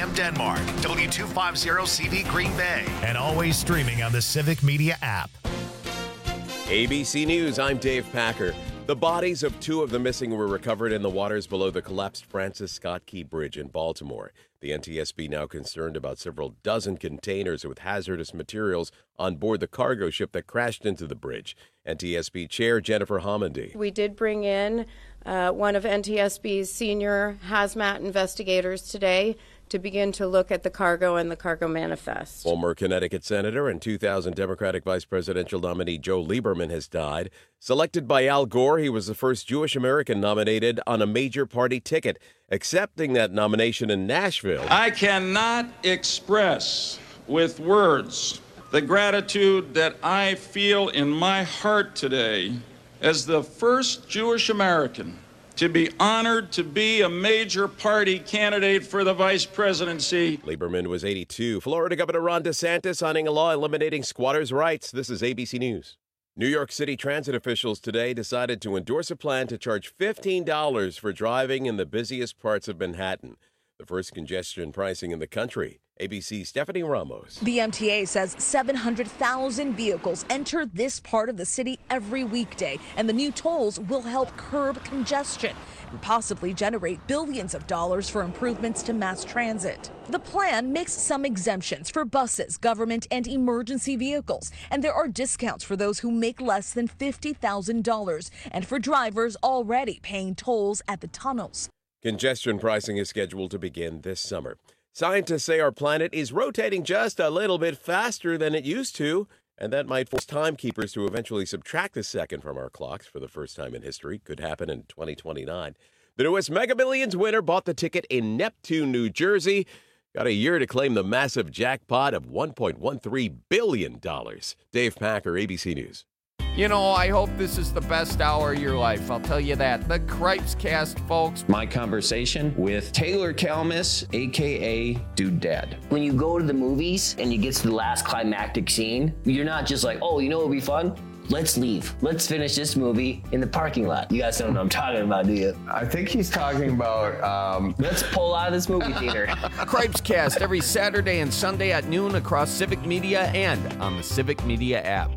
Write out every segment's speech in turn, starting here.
FM Denmark, W250CV Green Bay, and always streaming on the Civic Media app. ABC News, I'm Dave Packer. The bodies of two of the missing were recovered in the waters below the collapsed Francis Scott Key Bridge in Baltimore. The NTSB now concerned about several dozen containers with hazardous materials on board the cargo ship that crashed into the bridge. NTSB Chair Jennifer Homendy. We did bring in one of NTSB's senior hazmat investigators today to begin to look at the cargo and the cargo manifest. Former Connecticut Senator and 2000 Democratic Vice Presidential nominee Joe Lieberman has died. Selected by Al Gore, he was the first Jewish American nominated on a major party ticket. Accepting that nomination in Nashville. I cannot express with words the gratitude that I feel in my heart today as the first Jewish American to be honored to be a major party candidate for the vice presidency. Lieberman was 82. Florida Governor Ron DeSantis signing a law eliminating squatters' rights. This is ABC News. New York City transit officials today decided to endorse a plan to charge $15 for driving in the busiest parts of Manhattan. The first congestion pricing in the country. ABC's Stephanie Ramos. The MTA says 700,000 vehicles enter this part of the city every weekday, and the new tolls will help curb congestion and possibly generate billions of dollars for improvements to mass transit. The plan makes some exemptions for buses, government, and emergency vehicles, and there are discounts for those who make less than $50,000 and for drivers already paying tolls at the tunnels. Congestion pricing is scheduled to begin this summer. Scientists say our planet is rotating just a little bit faster than it used to, and that might force timekeepers to eventually subtract a second from our clocks for the first time in history. Could happen in 2029. The newest Mega Millions winner bought the ticket in Neptune, New Jersey. Got a year to claim the massive jackpot of $1.13 billion. Dave Packer, ABC News. You know, I hope this is the best hour of your life. I'll tell you that. The Cripes Cast, folks. My conversation with Taylor Kalmus, a.k.a. Dude Dad. When you go to the movies and you get to the last climactic scene, you're not just like, oh, you know what would be fun? Let's leave. Let's finish this movie in the parking lot. You guys don't know what I'm talking about, do you? I think he's talking about... Let's pull out of this movie theater. Cripes Cast every Saturday and Sunday at noon across Civic Media and on the Civic Media app.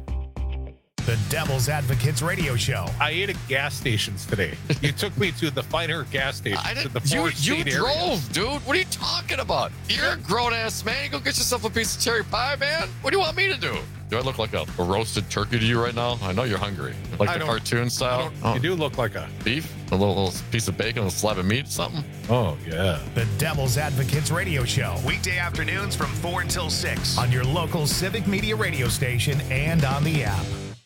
The Devil's Advocates Radio Show. I ate at gas stations today. You took me to the finer gas stations in the You drove, dude. What are you talking about? You're a grown-ass man. Go get yourself a piece of cherry pie, man. What do you want me to do? Do I look like a roasted turkey to you right now? I know you're hungry. Like the cartoon style? You do look like a... Beef? A little piece of bacon, a slab of meat, something? Oh, yeah. The Devil's Advocates Radio Show. Weekday afternoons from 4 until 6 on your local Civic Media radio station and on the app.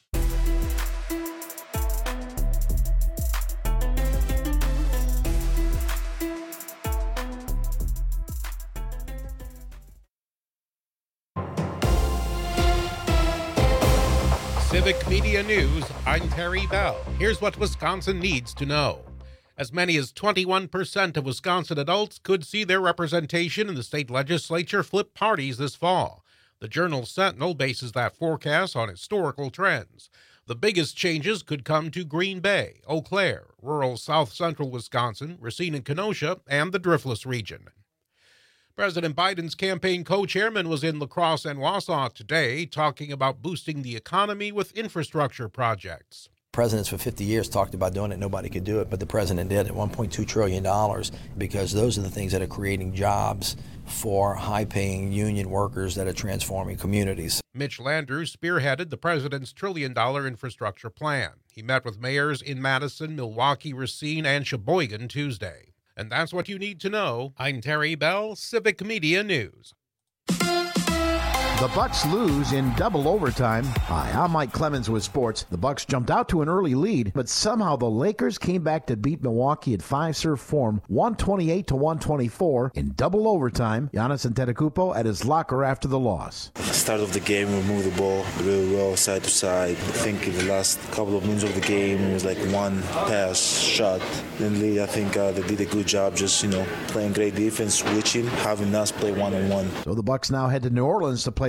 Civic Media News, I'm Terry Bell. Here's what Wisconsin needs to know. As many as 21% of Wisconsin adults could see their representation in the state legislature flip parties this fall. The Journal Sentinel bases that forecast on historical trends. The biggest changes could come to Green Bay, Eau Claire, rural south-central Wisconsin, Racine and Kenosha, and the Driftless region. President Biden's campaign co-chairman was in La Crosse and Wausau today talking about boosting the economy with infrastructure projects. Presidents for 50 years talked about doing it. Nobody could do it, but the president did at $1.2 trillion because those are the things that are creating jobs for high-paying union workers that are transforming communities. Mitch Landrieu spearheaded the president's $1 trillion infrastructure plan. He met with mayors in Madison, Milwaukee, Racine, and Sheboygan Tuesday. And that's what you need to know. I'm Terry Bell, Civic Media News. The Bucks lose in double overtime. Hi, I'm Mike Clemens with sports. The Bucks jumped out to an early lead, but somehow the Lakers came back to beat Milwaukee at five-serve form, 128-124 in double overtime. Giannis Antetokounmpo at his locker after the loss. At the start of the game, we moved the ball really well side to side. I think in the last couple of minutes of the game, it was like one pass shot. Then I think they did a good job just, playing great defense, switching, having us play one-on-one. So the Bucks now head to New Orleans to play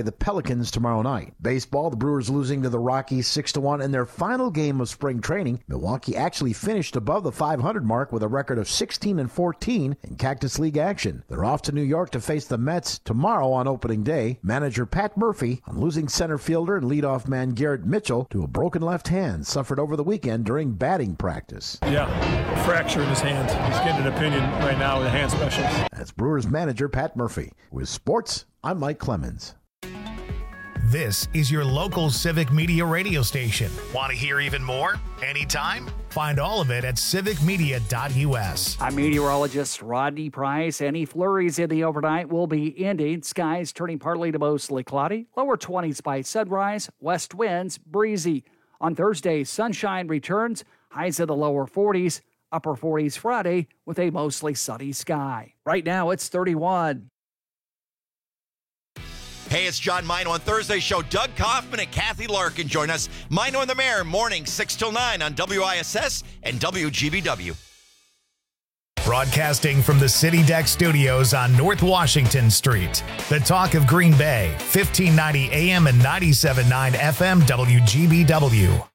the Pelicans tomorrow night. Baseball, the Brewers losing to the Rockies 6-1 in their final game of spring training. Milwaukee actually finished above the 500 mark with a record of 16-14 in Cactus League action. They're off to New York to face the Mets tomorrow on opening day. Manager Pat Murphy on losing center fielder and leadoff man Garrett Mitchell to a broken left hand suffered over the weekend during batting practice. Yeah, a fracture in his hand. He's getting an opinion right now with the hand specialist. That's Brewers manager Pat Murphy. With sports, I'm Mike Clemens. This is your local Civic Media radio station. Want to hear even more? Anytime? Find all of it at civicmedia.us. I'm meteorologist Rodney Price. Any flurries in the overnight will be ending. Skies turning partly to mostly cloudy. Lower 20s by sunrise. West winds breezy. On Thursday, sunshine returns. Highs in the lower 40s. Upper 40s Friday with a mostly sunny sky. Right now, it's 31. Hey, it's John Mino on Thursday's show. Doug Kaufman and Kathy Larkin join us. Mino and the Mayor, morning 6 till 9 on WISS and WGBW. Broadcasting from the City Deck Studios on North Washington Street. The talk of Green Bay, 1590 AM and 97.9 FM WGBW.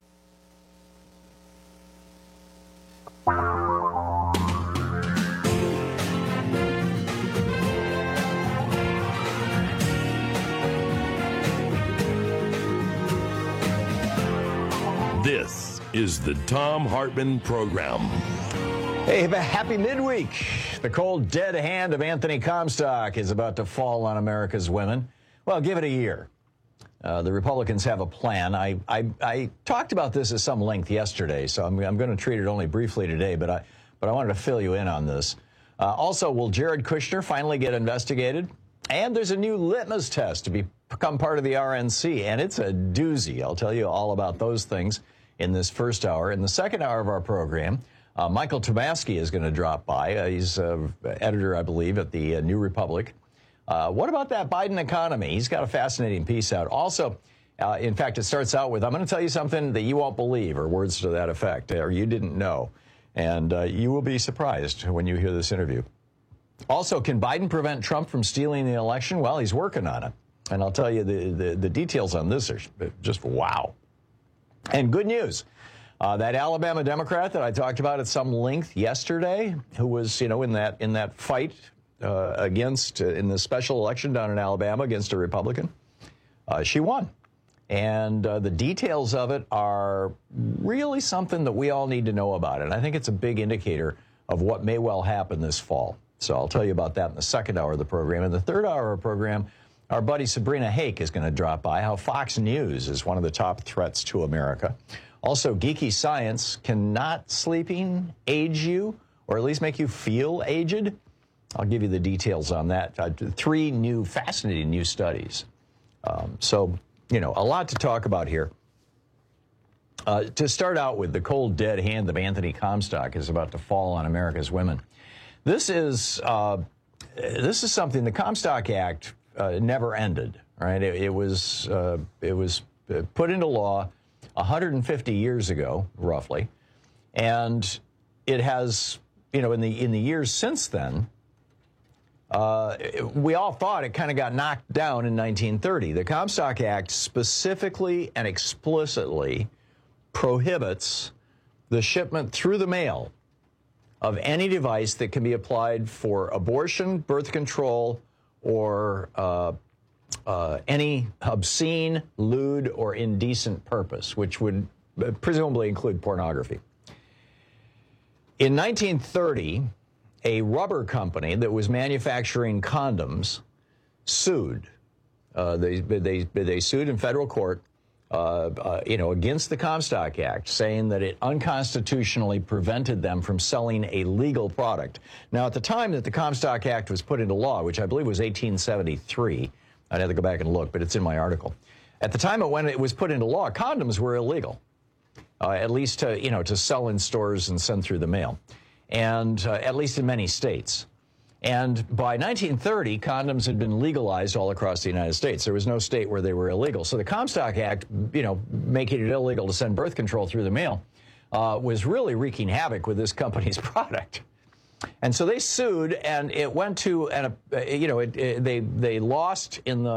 This is the Thom Hartmann Program. Hey, happy midweek. The cold, dead hand of Anthony Comstock is about to fall on America's women. Well, give it a year. The Republicans have a plan. I talked about this at some length yesterday, so I'm going to treat it only briefly today, but I wanted to fill you in on this. Also, will Jared Kushner finally get investigated? And there's a new litmus test to become part of the RNC, and it's a doozy. I'll tell you all about those things in this first hour. In the second hour of our program, Michael Tomasky is going to drop by. He's editor, I believe, at the New Republic. What about that Biden economy? He's got a fascinating piece out. Also, in fact, it starts out with, I'm going to tell you something that you won't believe, or words to that effect, or you didn't know. And you will be surprised when you hear this interview. Also, can Biden prevent Trump from stealing the election? Well, he's working on it. And I'll tell you, the details on this are just wow. And good news. That Alabama Democrat that I talked about at some length yesterday, who was, in that fight against in the special election down in Alabama against a Republican, she won. And the details of it are really something that we all need to know about. And I think it's a big indicator of what may well happen this fall. So I'll tell you about that in the second hour of the program. In the third hour of the program, our buddy Sabrina Hake is going to drop by, how Fox News is one of the top threats to America. Also, geeky science, cannot sleeping age you, or at least make you feel aged? I'll give you the details on that. 3 new, fascinating new studies. So, a lot to talk about here. To start out with, the cold, dead hand of Anthony Comstock is about to fall on America's women. This is something, the Comstock Act never ended, right? It was put into law 150 years ago, roughly, and it has, in the years since then, we all thought it kind of got knocked down in 1930. The Comstock Act specifically and explicitly prohibits the shipment through the mail of any device that can be applied for abortion, birth control, or any obscene, lewd, or indecent purpose, which would presumably include pornography. In 1930, a rubber company that was manufacturing condoms sued. They sued in federal court, against the Comstock Act, saying that it unconstitutionally prevented them from selling a legal product. Now, at the time that the Comstock Act was put into law, which I believe was 1873, I'd have to go back and look, but it's in my article. At the time when it was put into law, condoms were illegal, at least to sell in stores and send through the mail, and at least in many states. And by 1930, condoms had been legalized all across the United States. There was no state where they were illegal. So the Comstock Act, making it illegal to send birth control through the mail, was really wreaking havoc with this company's product. And so they sued, and it went to, they lost in the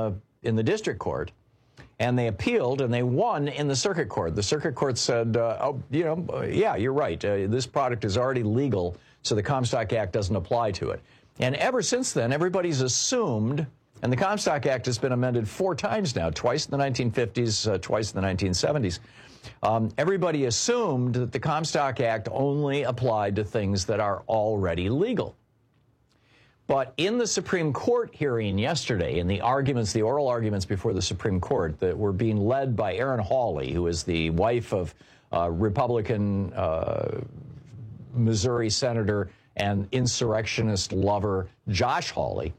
in the district court, and they appealed, and they won in the circuit court. The circuit court said, yeah, you're right. This product is already legal, so the Comstock Act doesn't apply to it. And ever since then, everybody's assumed, and the Comstock Act has been amended 4 times now, twice in the 1950s, twice in the 1970s. Everybody assumed that the Comstock Act only applied to things that are already legal. But in the Supreme Court hearing yesterday, in the arguments, the oral arguments before the Supreme Court that were being led by Erin Hawley, who is the wife of Republican Missouri Senator and insurrectionist lover Josh Hawley,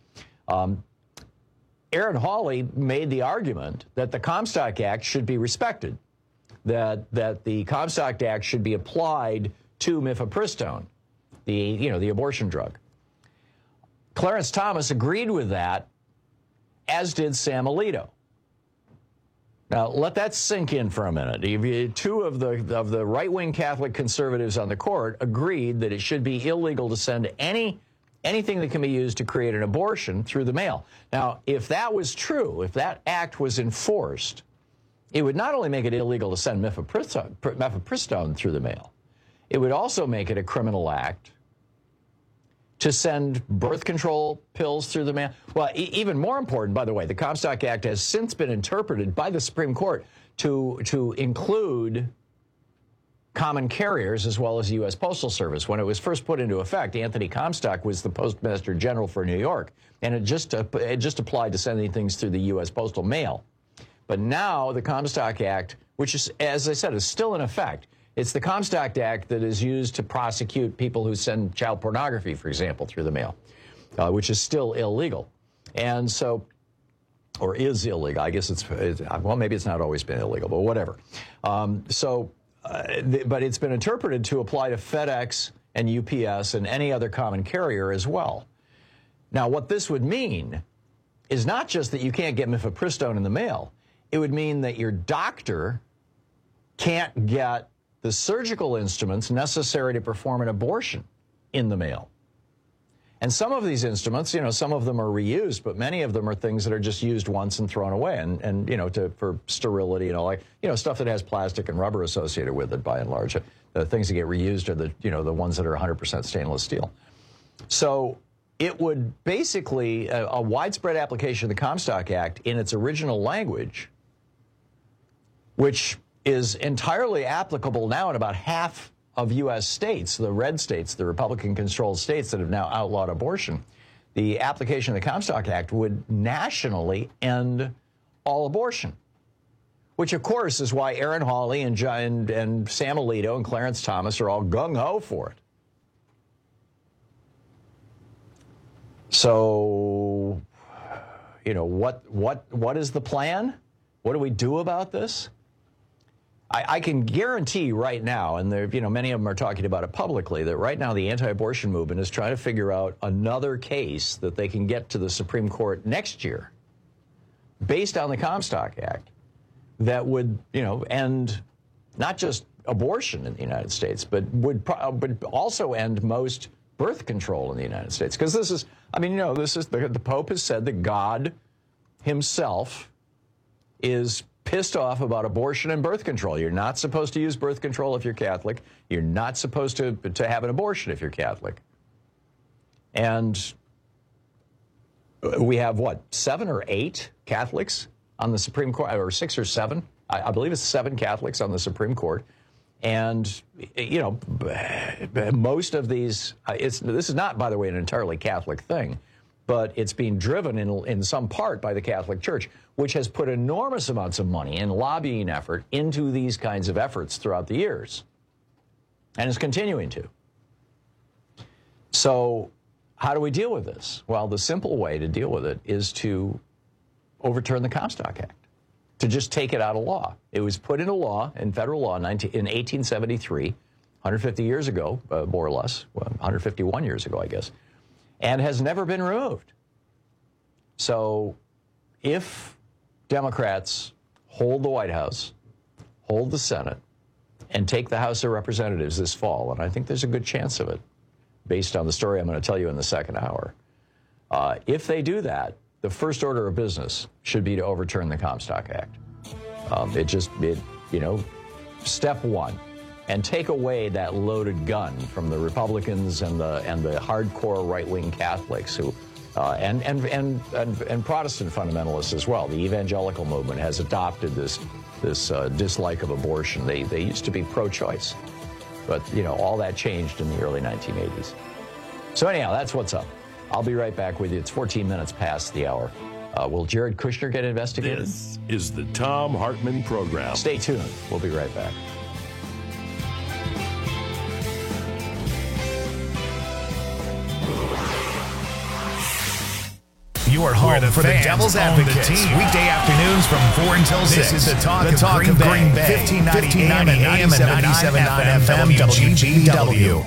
Erin Hawley made the argument that the Comstock Act should be respected, that the Comstock Act should be applied to mifepristone, the abortion drug. Clarence Thomas agreed with that, as did Sam Alito. Now, let that sink in for a minute. 2 of the right-wing Catholic conservatives on the court agreed that it should be illegal to send anything that can be used to create an abortion through the mail. Now, if that was true, if that act was enforced, it would not only make it illegal to send mifepristone through the mail, it would also make it a criminal act to send birth control pills through the mail. Well, even more important, by the way, the Comstock Act has since been interpreted by the Supreme Court to include common carriers as well as the U.S. Postal Service. When it was first put into effect, Anthony Comstock was the Postmaster General for New York, and it just applied to sending things through the U.S. postal mail. But now the Comstock Act, which is, as I said, is still in effect. It's the Comstock Act that is used to prosecute people who send child pornography, for example, through the mail, which is still illegal. And so, or is illegal. I guess well, maybe it's not always been illegal, but whatever. But it's been interpreted to apply to FedEx and UPS and any other common carrier as well. Now, what this would mean is not just that you can't get mifepristone in the mail. It would mean that your doctor can't get the surgical instruments necessary to perform an abortion in the mail. And some of these instruments, some of them are reused, but many of them are things that are just used once and thrown away, and for sterility and all, stuff that has plastic and rubber associated with it by and large. The things that get reused are the ones that are 100% stainless steel. So it would basically, a widespread application of the Comstock Act in its original language, which is entirely applicable now in about half of U.S. states, the red states, the Republican-controlled states that have now outlawed abortion. The application of the Comstock Act would nationally end all abortion, which, of course, is why Erin Hawley and Sam Alito and Clarence Thomas are all gung-ho for it. So, what is the plan? What do we do about this? I can guarantee right now, and many of them are talking about it publicly, that right now the anti-abortion movement is trying to figure out another case that they can get to the Supreme Court next year, based on the Comstock Act, that would, end not just abortion in the United States, but would also end most birth control in the United States. Because this is, the Pope has said that God himself is pissed off about abortion and birth control. You're not supposed to use birth control if you're Catholic. You're not supposed to have an abortion if you're Catholic. And we have, 7 or 8 Catholics on the Supreme Court, or 6 or 7. I believe it's 7 Catholics on the Supreme Court. And, most of these, this is not, by the way, an entirely Catholic thing, but it's being driven in some part by the Catholic Church, which has put enormous amounts of money and lobbying effort into these kinds of efforts throughout the years, and is continuing to. So how do we deal with this? Well, the simple way to deal with it is to overturn the Comstock Act, to just take it out of law. It was put into law, in federal law, in 1873, 150 years ago, more or less, 151 years ago, I guess, and has never been removed. So if Democrats hold the White House, hold the Senate, and take the House of Representatives this fall, and I think there's a good chance of it, based on the story I'm going to tell you in the second hour, if they do that, the first order of business should be to overturn the Comstock Act. Step one, and take away that loaded gun from the Republicans and the hardcore right-wing Catholics who, and Protestant fundamentalists as well. The evangelical movement has adopted this dislike of abortion. They used to be pro-choice, but all that changed in the early 1980s. So anyhow, that's what's up. I'll be right back with you. It's 14 minutes past the hour. Will Jared Kushner get investigated? This is the Thom Hartmann Program. Stay tuned. We'll be right back. You are home for the Devil's Advocates. Weekday afternoons from 4 until 6. This is the talk of Green Bay. 1590 AM and 97.9 FM WGBW.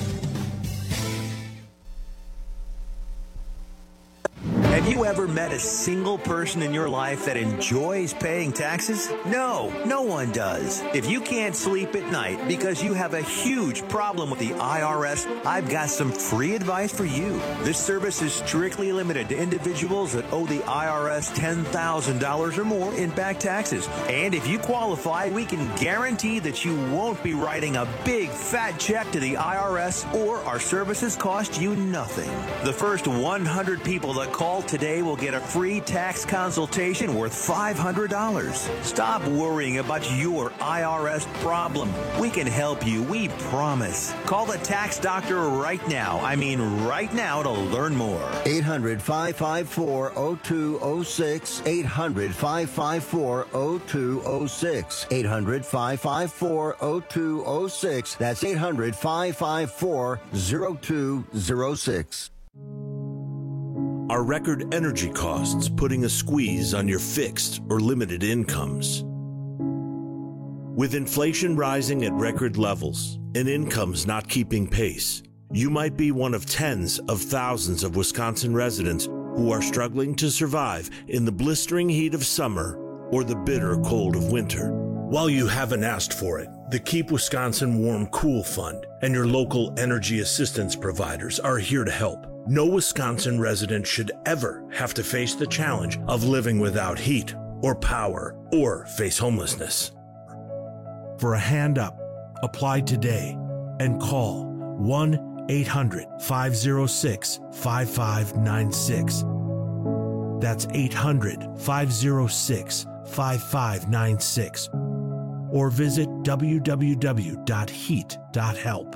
Have you ever met a single person in your life that enjoys paying taxes? No, no one does. If you can't sleep at night because you have a huge problem with the IRS, I've got some free advice for you. This service is strictly limited to individuals that owe the IRS $10,000 or more in back taxes. And if you qualify, we can guarantee that you won't be writing a big fat check to the IRS, or our services cost you nothing. The first 100 people that call today will get a free tax consultation worth $500. Stop worrying about your IRS problem. We can help you, we promise. Call the tax doctor right now. I mean right now, to learn more. 800-554-0206. 800-554-0206. 800-554-0206. That's 800-554-0206. Are record energy costs putting a squeeze on your fixed or limited incomes? With inflation rising at record levels and incomes not keeping pace, you might be one of tens of thousands of Wisconsin residents who are struggling to survive in the blistering heat of summer or the bitter cold of winter. While you haven't asked for it, the Keep Wisconsin Warm Cool Fund and your local energy assistance providers are here to help. No Wisconsin resident should ever have to face the challenge of living without heat or power or face homelessness. For a hand up, apply today and call 1-800-506-5596. That's 800-506-5596. Or visit www.heat.help.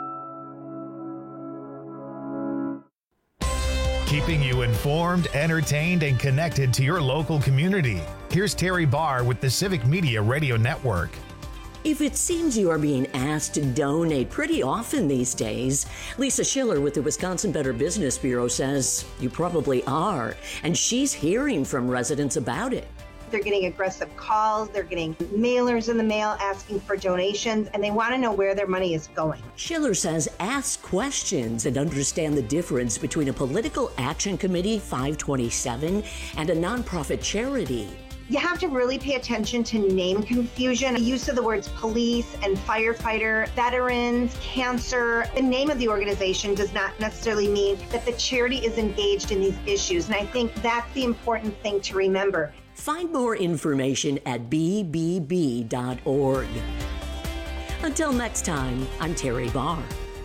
Keeping you informed, entertained, and connected to your local community. Here's Terry Barr with the Civic Media Radio Network. If it seems you are being asked to donate pretty often these days, Lisa Schiller with the Wisconsin Better Business Bureau says you probably are, and she's hearing from residents about it. They're getting aggressive calls, they're getting mailers in the mail asking for donations, and they want to know where their money is going. Schiller says ask questions and understand the difference between a political action committee, 527, and a nonprofit charity. You have to really pay attention to name confusion. The use of the words police and firefighter, veterans, cancer. The name of the organization does not necessarily mean that the charity is engaged in these issues, and I think that's the important thing to remember. Find more information at bbb.org. Until next time, I'm Terry Barr.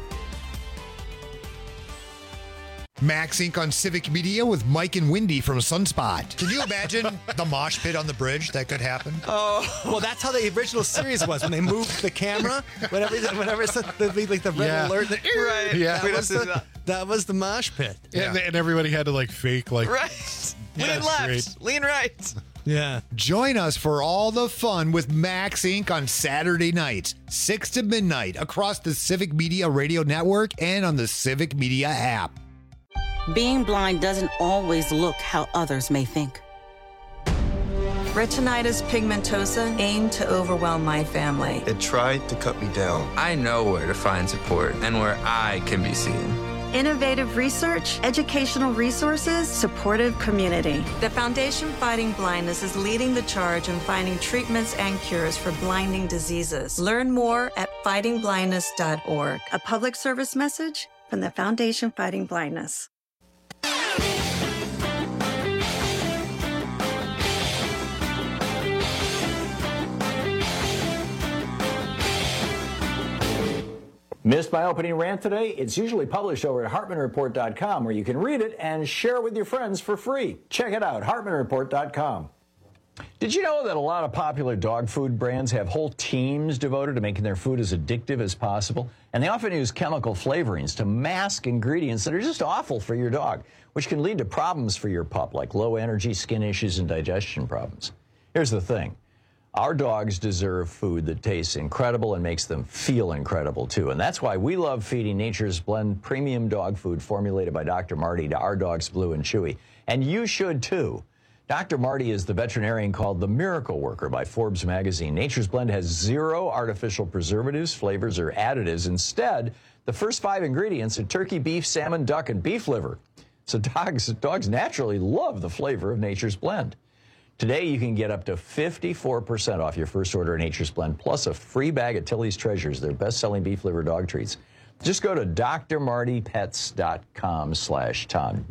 Max Inc. on Civic Media with Mike and Wendy from Sunspot. Can you imagine the mosh pit on the bridge that could happen? Oh, well, that's how the original series was when they moved the camera. Whenever it's the red alert, right? Yeah, that was the mosh pit. Yeah, and everybody had to fake right. Lean left, lean right. Yeah. Join us for all the fun with Max Inc. on Saturday nights, 6 to midnight, across the Civic Media Radio Network and on the Civic Media app. Being blind doesn't always look how others may think. Retinitis pigmentosa aimed to overwhelm my family. It tried to cut me down. I know where to find support and where I can be seen. Innovative research, educational resources, supportive community. The Foundation Fighting Blindness is leading the charge in finding treatments and cures for blinding diseases. Learn more at fightingblindness.org. A public service message from the Foundation Fighting Blindness. Missed my opening rant today? It's usually published over at HartmanReport.com, where you can read it and share it with your friends for free. Check it out, HartmanReport.com. Did you know that a lot of popular dog food brands have whole teams devoted to making their food as addictive as possible? And they often use chemical flavorings to mask ingredients that are just awful for your dog, which can lead to problems for your pup, like low energy, skin issues, and digestion problems. Here's the thing. Our dogs deserve food that tastes incredible and makes them feel incredible, too. And that's why we love feeding Nature's Blend premium dog food formulated by Dr. Marty to our dogs, Blue and Chewy. And you should, too. Dr. Marty is the veterinarian called the Miracle Worker by Forbes magazine. Nature's Blend has 0 artificial preservatives, flavors, or additives. Instead, the first 5 ingredients are turkey, beef, salmon, duck, and beef liver. So dogs naturally love the flavor of Nature's Blend. Today, you can get up to 54% off your first order of Nature's Blend, plus a free bag of Tilly's Treasures, their best-selling beef liver dog treats. Just go to drmartypets.com/Tom,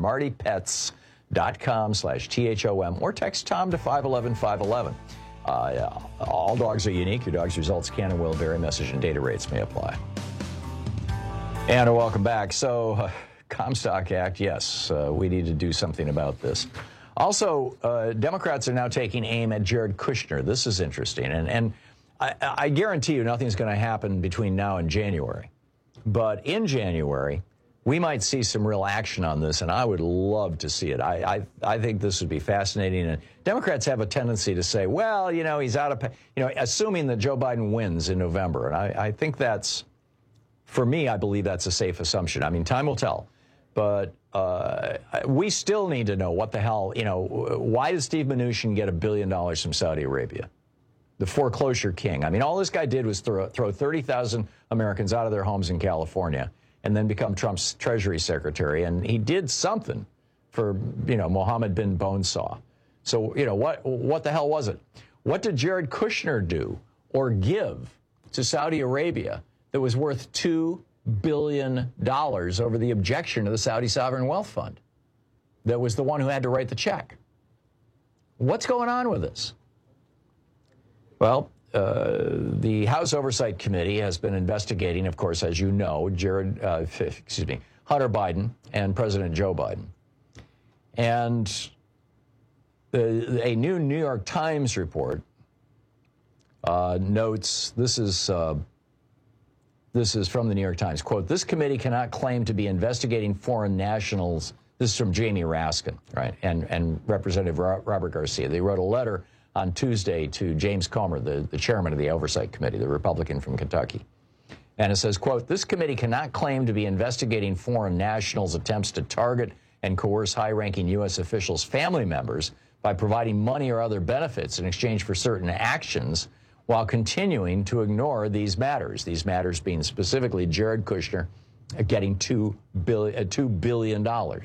drmartypets.com/THOM, or text Tom to 511-511. All dogs are unique. Your dog's results can and will vary. Message and data rates may apply. And welcome back. So, Comstock Act, yes, we need to do something about this. Also, Democrats are now taking aim at Jared Kushner. This is interesting. And I guarantee you nothing's going to happen between now and January. But in January, we might see some real action on this, and I would love to see it. I think this would be fascinating. And Democrats have a tendency to say, well, he's out of, assuming that Joe Biden wins in November. And I think that's, for me, I believe that's a safe assumption. I mean, time will tell. But we still need to know what the hell, why did Steve Mnuchin get $1 billion from Saudi Arabia? The foreclosure king. I mean, all this guy did was throw 30,000 Americans out of their homes in California and then become Trump's Treasury Secretary. And he did something for, Mohammed bin Bonesaw. So, what the hell was it? What did Jared Kushner do or give to Saudi Arabia that was worth $2 billion over the objection of the Saudi Sovereign Wealth Fund that was the one who had to write the check? What's going on with this? Well, the House Oversight Committee has been investigating, of course, as you know, Hunter Biden and President Joe Biden. And a new New York Times report notes, this is from the New York Times, quote, "This committee cannot claim to be investigating foreign nationals." This is from Jamie Raskin, right, and Representative Robert Garcia. They wrote a letter on Tuesday to James Comer, the chairman of the Oversight Committee, the Republican from Kentucky. And it says, quote, "This committee cannot claim to be investigating foreign nationals' attempts to target and coerce high-ranking U.S. officials' family members by providing money or other benefits in exchange for certain actions while continuing to ignore these matters being specifically Jared Kushner getting $2 billion.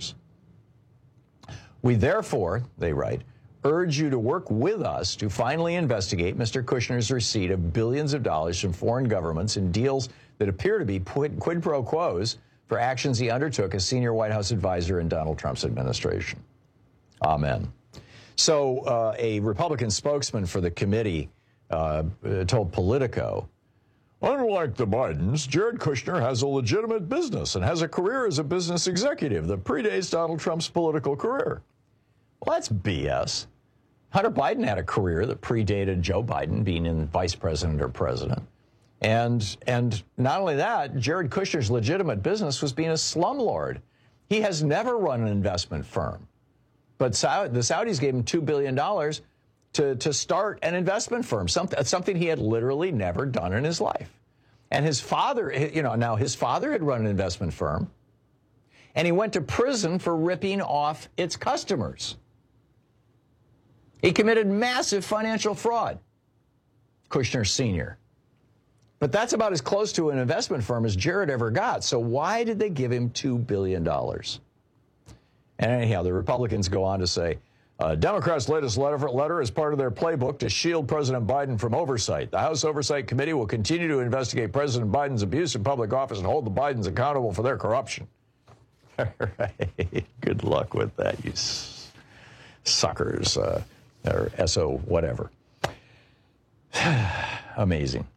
We therefore," they write, "urge you to work with us to finally investigate Mr. Kushner's receipt of billions of dollars from foreign governments in deals that appear to be quid pro quos for actions he undertook as senior White House advisor in Donald Trump's administration." Amen. So a Republican spokesman for the committee told Politico, "Unlike the Bidens, Jared Kushner has a legitimate business and has a career as a business executive that predates Donald Trump's political career." Well, that's BS. Hunter Biden had a career that predated Joe Biden being in vice president or president. And not only that, Jared Kushner's legitimate business was being a slumlord. He has never run an investment firm. But the Saudis gave him $2 billion to start an investment firm, something he had literally never done in his life. And his father, his father had run an investment firm, and he went to prison for ripping off its customers. He committed massive financial fraud, Kushner Sr. But that's about as close to an investment firm as Jared ever got. So why did they give him $2 billion? And anyhow, the Republicans go on to say, Democrats' latest letter is part of their playbook to shield President Biden from oversight. The House Oversight Committee will continue to investigate President Biden's abuse in public office and hold the Bidens accountable for their corruption. All right. Good luck with that, you suckers, or SO whatever. Amazing.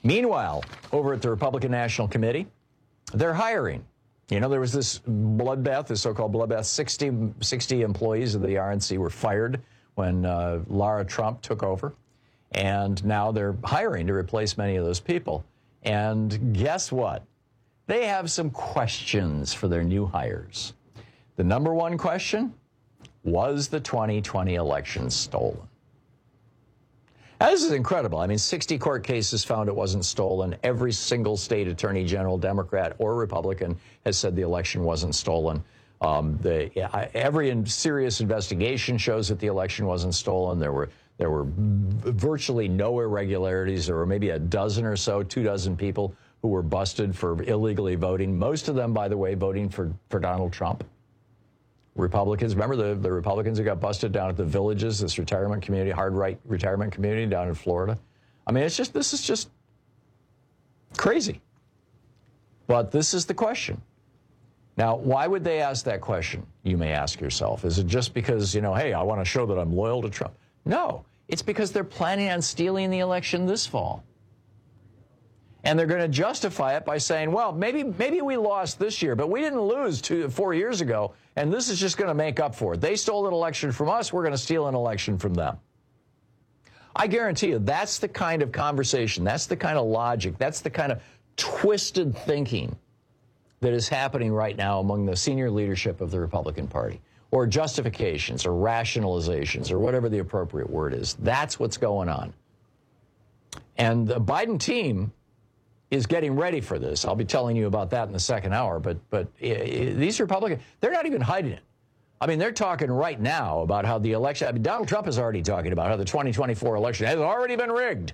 Meanwhile, over at the Republican National Committee, they're hiring. You know, there was this bloodbath, this so-called bloodbath. 60 employees of the RNC were fired when Lara Trump took over. And now they're hiring to replace many of those people. And guess what? They have some questions for their new hires. The number one question, was the 2020 election stolen? Now, this is incredible. I mean, 60 court cases found it wasn't stolen. Every single state attorney general, Democrat or Republican, has said the election wasn't stolen. Every serious investigation shows that the election wasn't stolen. There were virtually no irregularities. There were maybe a dozen or so, 24 people who were busted for illegally voting. Most of them, by the way, voting for Donald Trump. Republicans, remember the Republicans who got busted down at the Villages, this retirement community, hard right retirement community down in Florida? I mean, this is just crazy. But this is the question. Now, why would they ask that question, you may ask yourself? Is it just because, you know, hey, I want to show that I'm loyal to Trump? No, it's because they're planning on stealing the election this fall. And they're going to justify it by saying, well, maybe we lost this year, but we didn't lose 4 years ago, and this is just going to make up for it. They stole an election from us, we're going to steal an election from them. I guarantee you, that's the kind of conversation, that's the kind of logic, that's the kind of twisted thinking that is happening right now among the senior leadership of the Republican Party, or justifications, or rationalizations, or whatever the appropriate word is. That's what's going on. And the Biden team is getting ready for this. I'll be telling you about that in the second hour, but these Republicans, they're not even hiding it. I mean, they're talking right now about how the election, I mean, Donald Trump is already talking about how the 2024 election has already been rigged.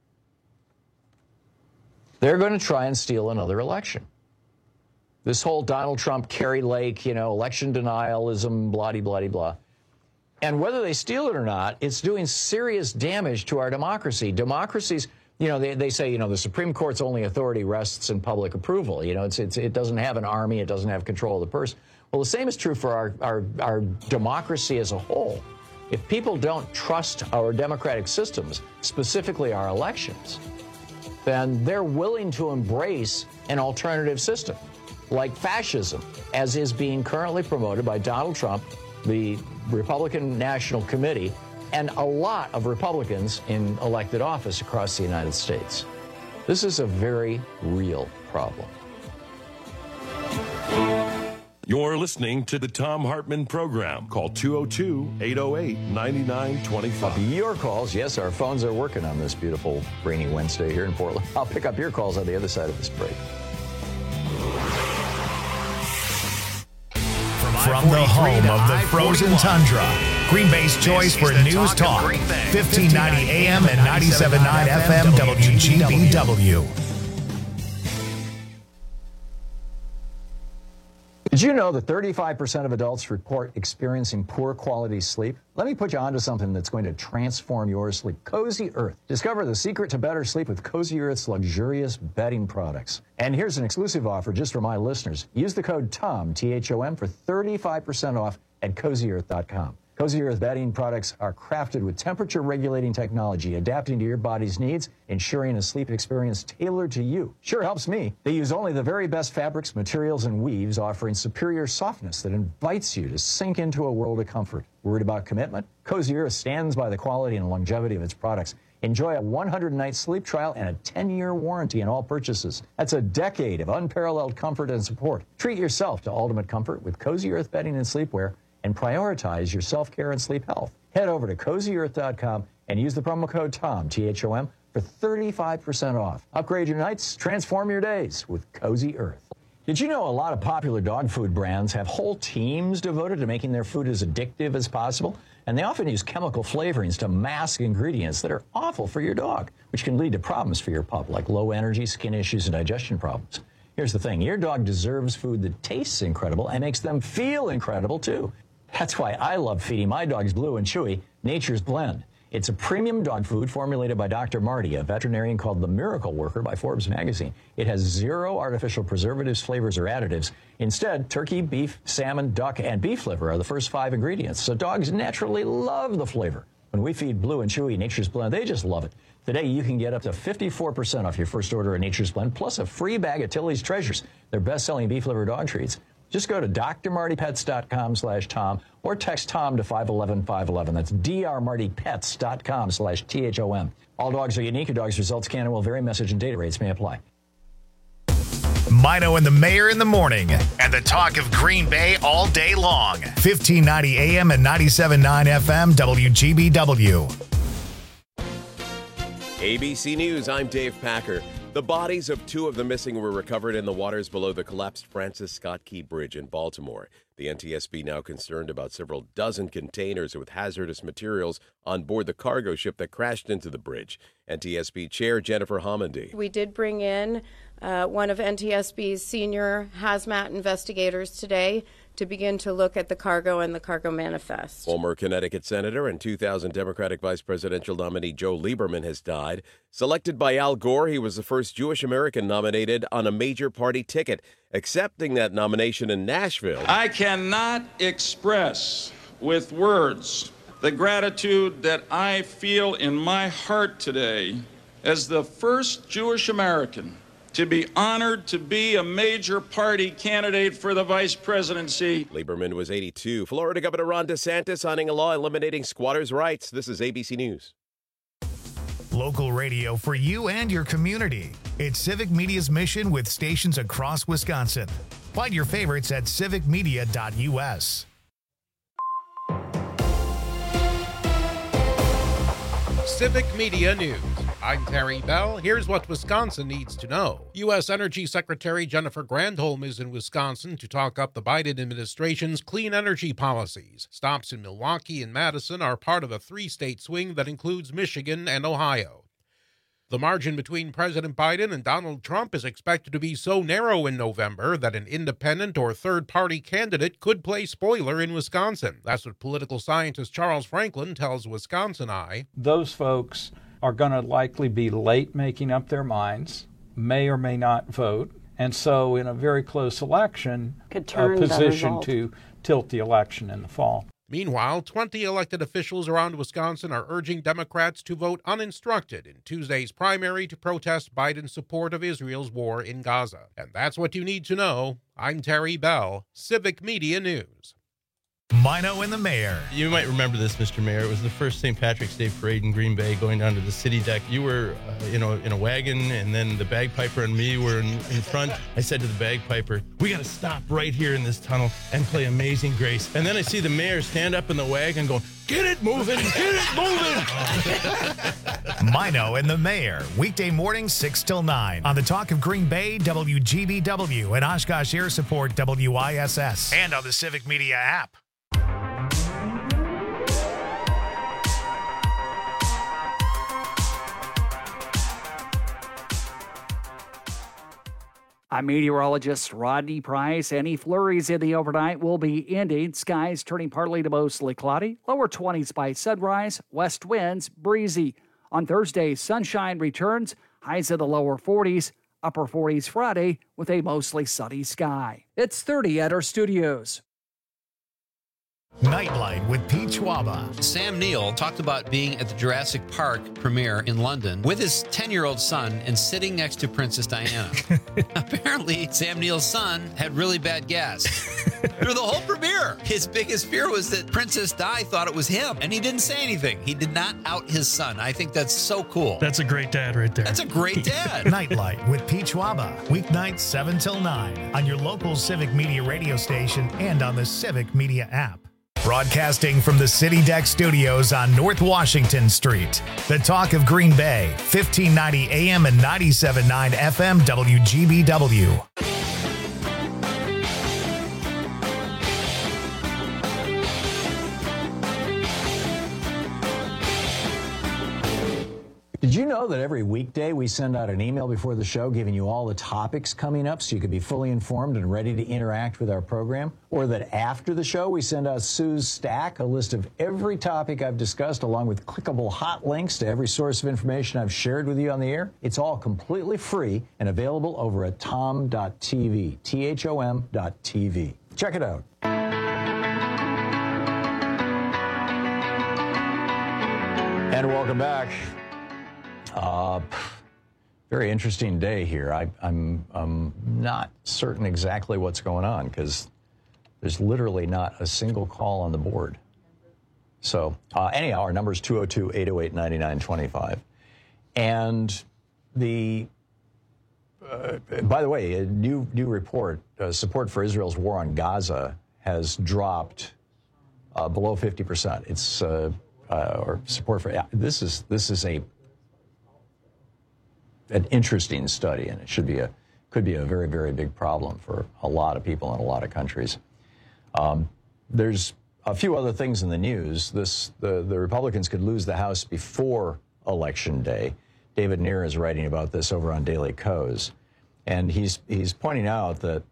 They're going to try and steal another election. This whole Donald Trump, Kerry Lake, you know, election denialism, blah-de-blah-de-blah. And whether they steal it or not, it's doing serious damage to our democracy. Democracies, you know, they say, you know, the Supreme Court's only authority rests in public approval. You know, it doesn't have an army. It doesn't have control of the purse. Well, the same is true for our democracy as a whole. If people don't trust our democratic systems, specifically our elections, then they're willing to embrace an alternative system, like fascism, as is being currently promoted by Donald Trump, the Republican National Committee, and a lot of Republicans in elected office across the United States. This is a very real problem. You're listening to the Thom Hartmann Program. Call 202-808-9925. Your calls. Yes, our phones are working on this beautiful rainy Wednesday here in Portland. I'll pick up your calls on the other side of this break. From the home of the frozen tundra, Green Bay's choice for news talk, 1590 AM and 97.9 FM WGBW. Did you know that 35% of adults report experiencing poor quality sleep? Let me put you onto something that's going to transform your sleep. Cozy Earth. Discover the secret to better sleep with Cozy Earth's luxurious bedding products. And here's an exclusive offer just for my listeners. Use the code THOM, T-H-O-M, for 35% off at CozyEarth.com. Cozy Earth bedding products are crafted with temperature-regulating technology, adapting to your body's needs, ensuring a sleep experience tailored to you. Sure helps me. They use only the very best fabrics, materials, and weaves, offering superior softness that invites you to sink into a world of comfort. Worried about commitment? Cozy Earth stands by the quality and longevity of its products. Enjoy a 100-night sleep trial and a 10-year warranty on all purchases. That's a decade of unparalleled comfort and support. Treat yourself to ultimate comfort with Cozy Earth bedding and sleepwear, and prioritize your self-care and sleep health. Head over to CozyEarth.com and use the promo code THOM, T-H-O-M, for 35% off. Upgrade your nights, transform your days with Cozy Earth. Did you know a lot of popular dog food brands have whole teams devoted to making their food as addictive as possible? And they often use chemical flavorings to mask ingredients that are awful for your dog, which can lead to problems for your pup, like low energy, skin issues, and digestion problems. Here's the thing. Your dog deserves food that tastes incredible and makes them feel incredible, too. That's why I love feeding my dogs Blue and Chewy Nature's Blend. It's a premium dog food formulated by Dr. Marty, a veterinarian called the Miracle Worker by Forbes magazine. It has 0 artificial preservatives, flavors, or additives. Instead, turkey, beef, salmon, duck, and beef liver are the first 5 ingredients, so dogs naturally love the flavor. When we feed Blue and Chewy Nature's Blend, they just love it. Today, you can get up to 54% off your first order of Nature's Blend, plus a free bag of Tilly's Treasures, their best-selling beef liver dog treats. Just go to drmartypets.com/Tom or text Tom to 511-511. That's drmartypets.com/THOM. All dogs are unique. Your dog's results can and will vary. Message and data rates may apply. Mino and the Mayor in the morning, and the talk of Green Bay all day long. 1590 AM and 97.9 FM WGBW. ABC News, I'm Dave Packer. The bodies of two of the missing were recovered in the waters below the collapsed Francis Scott Key Bridge in Baltimore. The NTSB now concerned about several dozen containers with hazardous materials on board the cargo ship that crashed into the bridge. NTSB Chair Jennifer Homendy. We did bring in one of NTSB's senior hazmat investigators today to begin to look at the cargo and the cargo manifest. Former Connecticut Senator and 2000 Democratic Vice Presidential nominee Joe Lieberman has died. Selected by Al Gore, he was the first Jewish American nominated on a major party ticket, accepting that nomination in Nashville. I cannot express with words the gratitude that I feel in my heart today as the first Jewish American to be honored to be a major party candidate for the vice presidency. Lieberman was 82. Florida Governor Ron DeSantis signing a law eliminating squatters' rights. This is ABC News. Local radio for you and your community. It's Civic Media's mission with stations across Wisconsin. Find your favorites at civicmedia.us. Civic Media News. I'm Terry Bell. Here's what Wisconsin needs to know. U.S. Energy Secretary Jennifer Granholm is in Wisconsin to talk up the Biden administration's clean energy policies. Stops in Milwaukee and Madison are part of a three-state swing that includes Michigan and Ohio. The margin between President Biden and Donald Trump is expected to be so narrow in November that an independent or third-party candidate could play spoiler in Wisconsin. That's what political scientist Charles Franklin tells Wisconsin Eye. Those folks are going to likely be late making up their minds, may or may not vote, and so in a very close election, position to tilt the election in the fall. Meanwhile, 20 elected officials around Wisconsin are urging Democrats to vote uninstructed in Tuesday's primary to protest Biden's support of Israel's war in Gaza. And that's what you need to know. I'm Terry Bell, Civic Media News. Mino and the Mayor. You might remember this, Mr. Mayor. It was the first St. Patrick's Day parade in Green Bay going down to the city deck. You were, in a wagon, and then the bagpiper and me were in front. I said to the bagpiper, we got to stop right here in this tunnel and play Amazing Grace. And then I see the mayor stand up in the wagon going, get it moving, get it moving. Mino and the Mayor, weekday mornings 6 till 9 on the Talk of Green Bay, WGBW, and Oshkosh Air Support, WISS, and on the Civic Media app. I'm meteorologist Rodney Price. Any flurries in the overnight will be ending. Skies turning partly to mostly cloudy. Lower 20s by sunrise. West winds breezy. On Thursday, sunshine returns. Highs in the lower 40s. Upper 40s Friday with a mostly sunny sky. It's 30 at our studios. Nightlight with Pete Schwaba. Sam Neill talked about being at the Jurassic Park premiere in London with his 10-year-old son and sitting next to Princess Diana. Apparently, Sam Neill's son had really bad gas. Through the whole premiere, his biggest fear was that Princess Di thought it was him, and he didn't say anything. He did not out his son. I think that's so cool. That's a great dad right there. That's a great dad. Nightlight with Pete Schwaba. Weeknights 7 till 9 on your local Civic Media radio station and on the Civic Media app. Broadcasting from the City Deck Studios on North Washington Street. The Talk of Green Bay, 1590 AM and 97.9 FM WGBW. Did you know that every weekday we send out an email before the show giving you all the topics coming up so you can be fully informed and ready to interact with our program? Or that after the show we send out Sue's Stack, a list of every topic I've discussed along with clickable hot links to every source of information I've shared with you on the air? It's all completely free and available over at tom.tv, THOM.tv. Check it out. And welcome back. Very interesting day here. I'm not certain exactly what's going on because there's literally not a single call on the board. So anyhow, our number is 202-808-9925. And by the way, a new report, support for Israel's war on Gaza has dropped below 50%. It's or support for this is an interesting study, and it could be a very, very big problem for a lot of people in a lot of countries. There's a few other things in the news. The Republicans could lose the House before Election Day. David Neer is writing about this over on Daily Kos, and he's pointing out that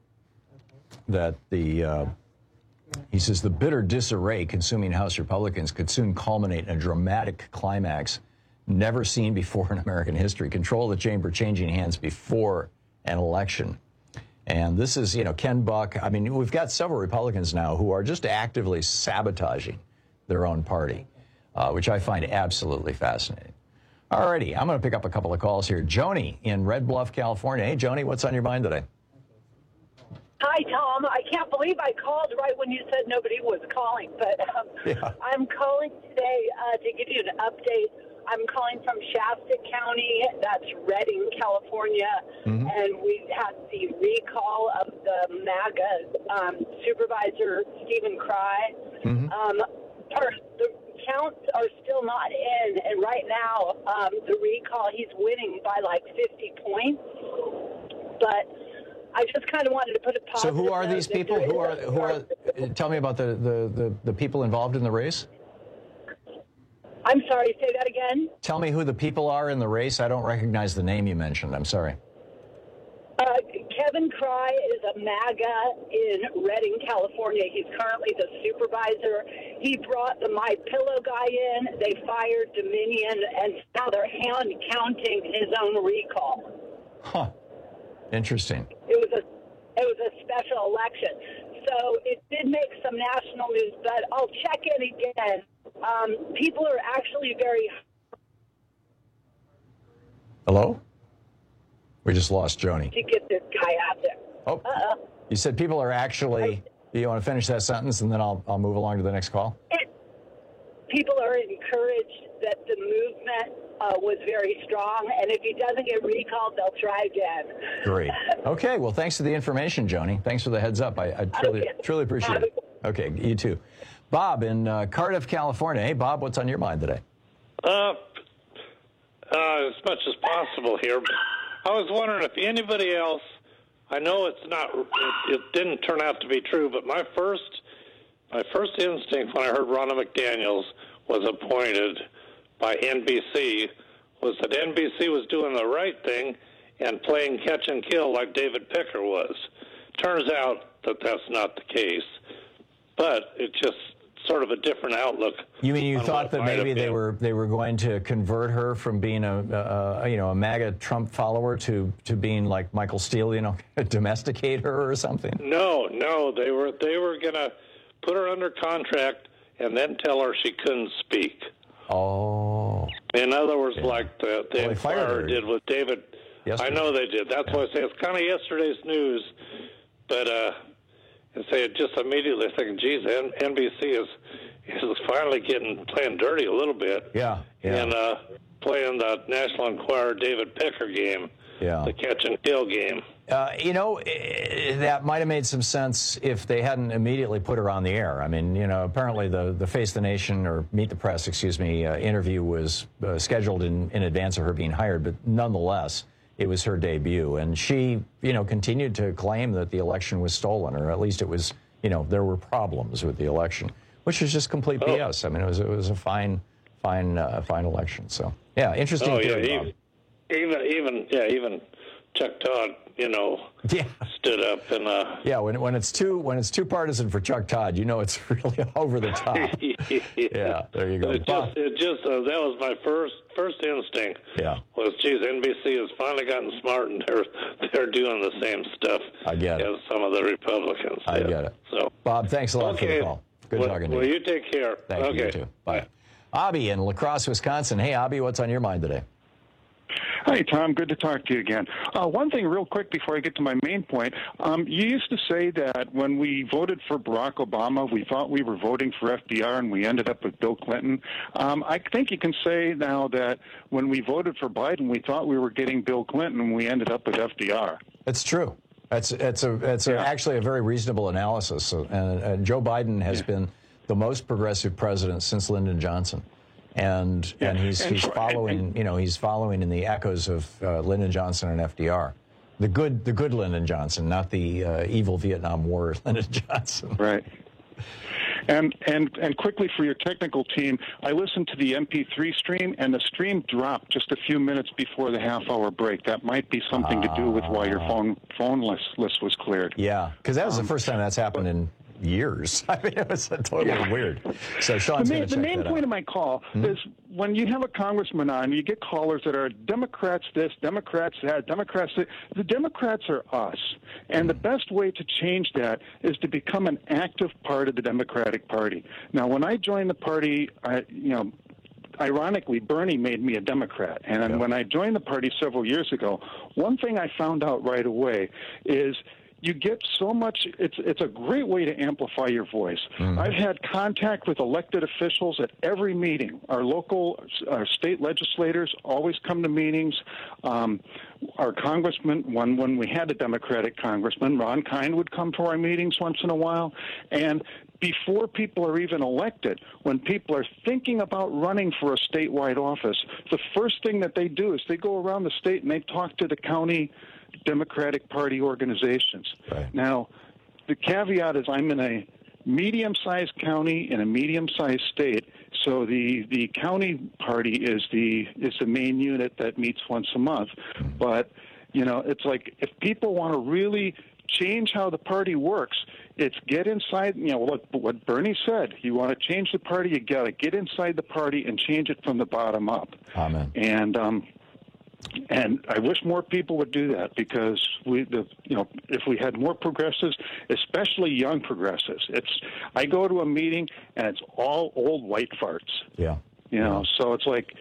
he says the bitter disarray consuming House Republicans could soon culminate in a dramatic climax never seen before in American history. Control of the chamber changing hands before an election. And this is, Ken Buck. I mean, we've got several Republicans now who are just actively sabotaging their own party, which I find absolutely fascinating. All righty, I'm going to pick up a couple of calls here. Joni in Red Bluff, California. Hey, Joni, what's on your mind today? Hi, Tom. I can't believe I called right when you said nobody was calling, but I'm calling today to give you an update. I'm calling from Shasta County, that's Redding, California, and we had the recall of the MAGA supervisor, Stephen Cry. The counts are still not in, and right now, the recall, he's winning by like 50 points, but I just kind of wanted to put a positive. So who are these people? Who are? Tell me about the people involved in the race. I'm sorry, say that again? Tell me who the people are in the race. I don't recognize the name you mentioned. I'm sorry. Kevin Cry is a MAGA in Redding, California. He's currently the supervisor. He brought the My Pillow guy in. They fired Dominion, and now they're hand counting his own recall. Huh. Interesting. It was a special election. So it did make some national news, but I'll check in again. People are actually very... Hello? We just lost Joni. To get this guy out there. Oh, you said people are actually... You want to finish that sentence, and then I'll move along to the next call? People are encouraged that the movement was very strong, and if he doesn't get recalled, they'll try again. Great. Okay, well, thanks for the information, Joni. Thanks for the heads up. I truly appreciate it. Okay, you too. Bob in Cardiff, California. Hey, Bob, what's on your mind today? As much as possible here, but I was wondering if anybody else, I know it didn't turn out to be true, but my first instinct when I heard Ronna McDaniels was appointed by NBC was that NBC was doing the right thing and playing catch and kill like David Picker was. Turns out that that's not the case, but it's just sort of a different outlook. You mean you thought that maybe they were going to convert her from being a MAGA Trump follower to being like Michael Steele, domesticate her or something? No, they were going to put her under contract and then tell her she couldn't speak. Oh. In other words, like the Inquirer did with David. Yesterday. I know they did. That's why I say it's kind of yesterday's news, but and say it just immediately thinking, geez, NBC is finally playing dirty a little bit. Yeah. And playing the National Enquirer David Picker game. Yeah. The catch and kill game. That might have made some sense if they hadn't immediately put her on the air. I mean, apparently the Face the Nation or Meet the Press, interview was scheduled in advance of her being hired, but nonetheless, it was her debut. And she, continued to claim that the election was stolen, or at least it was, there were problems with the election, which is just complete BS. I mean, it was a fine election. So, yeah, interesting. Theory, even Chuck Todd, stood up and when it's too partisan for Chuck Todd, it's really over the top. Yeah, there you go. It just that was my first instinct. Yeah, was geez, NBC has finally gotten smart and they're doing the same stuff. I get it. As some of the Republicans. I get it. So, Bob, thanks a lot for the call. Good talking to you. Well, you take care. Thank you, you too. Bye. Abby in La Crosse, Wisconsin. Hey, Abby, what's on your mind today? Hi, Tom. Good to talk to you again. One thing real quick before I get to my main point. You used to say that when we voted for Barack Obama, we thought we were voting for FDR, and we ended up with Bill Clinton. I think you can say now that when we voted for Biden, we thought we were getting Bill Clinton, and we ended up with FDR. It's true. It's actually a very reasonable analysis. And Joe Biden has been the most progressive president since Lyndon Johnson. And he's following he's following in the echoes of Lyndon Johnson and FDR, the good Lyndon Johnson, not the evil Vietnam War Lyndon Johnson. Right. And quickly for your technical team, I listened to the MP3 stream, and the stream dropped just a few minutes before the half-hour break. That might be something to do with why your phone list was cleared. Yeah, because that was the first time that's happened in years. I mean, it was totally weird. So Sean's going to check the main point of my call is when you have a congressman on, you get callers that are Democrats this, Democrats that, Democrats that. The Democrats are us. And the best way to change that is to become an active part of the Democratic Party. Now, when I joined the party, ironically, Bernie made me a Democrat. And when I joined the party several years ago, one thing I found out right away is you get so much, it's a great way to amplify your voice. I've had contact with elected officials at every meeting. Our state legislators always come to meetings. Our congressman, when we had a Democratic congressman, Ron Kind would come to our meetings once in a while. And before people are even elected, when people are thinking about running for a statewide office, the first thing that they do is they go around the state and they talk to the county Democratic Party organizations. Right. Now, the caveat is I'm in a medium-sized county in a medium-sized state, so the county party is the main unit that meets once a month. But, it's like if people want to really change how the party works, it's get inside, what Bernie said. You want to change the party, you got to get inside the party and change it from the bottom up. Amen. And I wish more people would do that because if we had more progressives, especially young progressives, I go to a meeting and it's all old white farts. Yeah. So it's like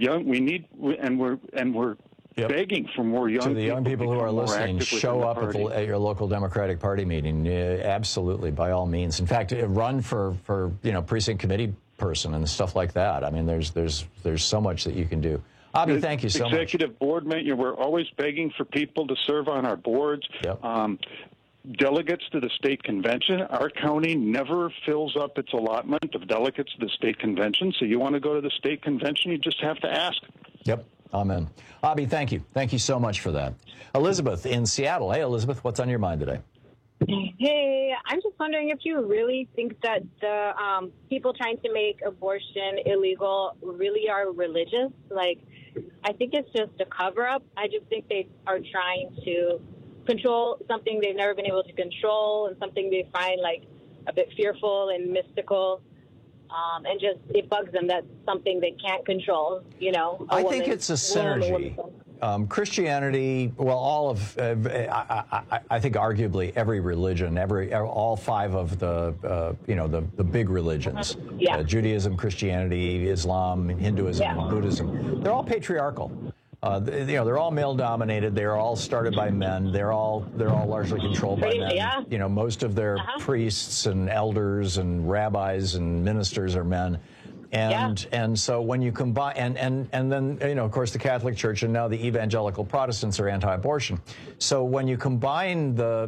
we're begging for more young people. To the young people who are listening, show up at your local Democratic Party meeting. Absolutely, by all means. In fact, run for precinct committee person and stuff like that. I mean, there's so much that you can do. Abby, thank you so much. Executive board, we're always begging for people to serve on our boards. Yep. Delegates to the state convention. Our county never fills up its allotment of delegates to the state convention. So you want to go to the state convention, you just have to ask. Yep. Amen. Abby, thank you. Thank you so much for that. Elizabeth in Seattle. Hey, Elizabeth, what's on your mind today? Hey, I'm just wondering if you really think that the people trying to make abortion illegal really are religious. I think it's just a cover-up. I just think they are trying to control something they've never been able to control and something they find, a bit fearful and mystical. And just it bugs them that something they can't control, I think it's a synergy. Christianity, well, all of, I think arguably every religion, all five of the big religions, Judaism, Christianity, Islam, Hinduism, and Buddhism, they're all patriarchal. They're all male-dominated. They're all started by men. They're all largely controlled by men. Yeah. Most of their priests and elders and rabbis and ministers are men. And so when you combine, and then, of course, the Catholic Church and now the evangelical Protestants are anti-abortion. So when you combine the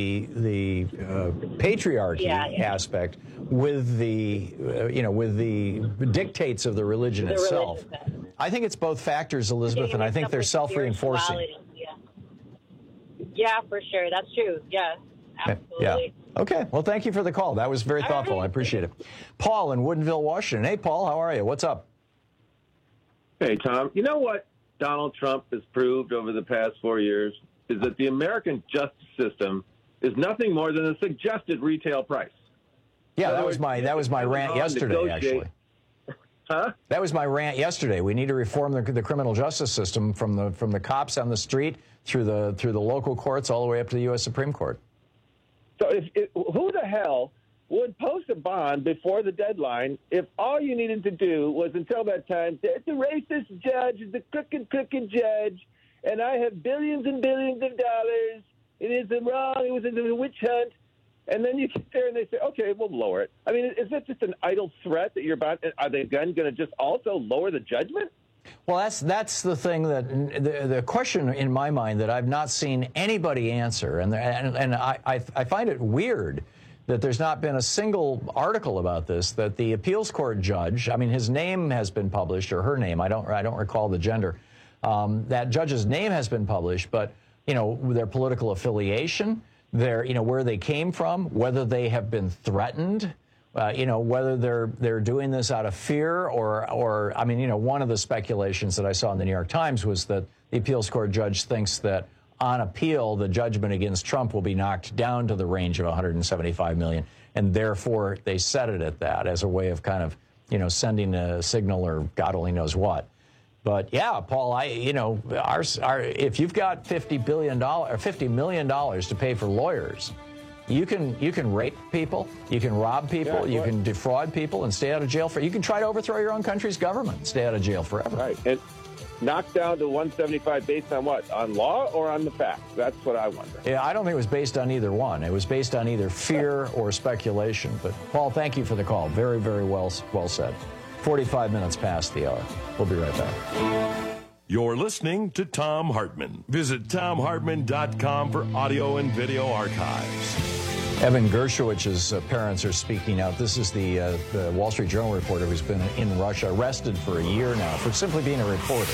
patriarchy aspect with the, with the dictates of the religion itself, I think it's both factors, Elizabeth, and I think they're self-reinforcing. Yeah, for sure. That's true. Yeah, absolutely. Yeah. Okay. Well, thank you for the call. That was very thoughtful. I appreciate it. Paul in Woodinville, Washington. Hey, Paul, how are you? What's up? Hey, Tom. You know what Donald Trump has proved over the past 4 years is that the American justice system is nothing more than a suggested retail price. Yeah, that was my rant yesterday, actually. Huh? That was my rant yesterday. We need to reform the criminal justice system from the cops on the street through the local courts all the way up to the U.S. Supreme Court. So who the hell would post a bond before the deadline if all you needed to do was, until that time, it's a racist judge, it's a crooked judge, and I have billions and billions of dollars. It is wrong. It was a witch hunt. And then you sit there and they say, okay, we'll lower it. I mean, is that just an idle threat that you're about? Are they then going to just also lower the judgment? Well, that's the thing that the question in my mind that I've not seen anybody answer, and I find it weird that there's not been a single article about this, that the appeals court judge, I mean, his name has been published, or her name, I don't recall the gender, that judge's name has been published, but, you know, their political affiliation, their, you know, where they came from, whether they have been threatened, you know, whether they're doing this out of fear or I mean, you know, one of the speculations that I saw in the New York Times was that the appeals court judge thinks that on appeal, the judgment against Trump will be knocked down to the range of $175 million, and therefore they set it at that as a way of kind of, you know, sending a signal or God only knows what. But yeah, Paul, you know, if you've got $50 million to pay for lawyers, you can rape people, you can rob people, you can defraud people and stay out of jail you can try to overthrow your own country's government and stay out of jail forever. Right. And knocked down to 175 based on what? On law or on the facts? That's what I wonder. Yeah, I don't think it was based on either one. It was based on either fear or speculation. But Paul, thank you for the call. Very, very well said. 45 minutes past the hour. We'll be right back. You're listening to Thom Hartmann. Visit ThomHartmann.com for audio and video archives. Evan Gershowicz's parents are speaking out. This is the Wall Street Journal reporter who's been in Russia, arrested for a year now for simply being a reporter.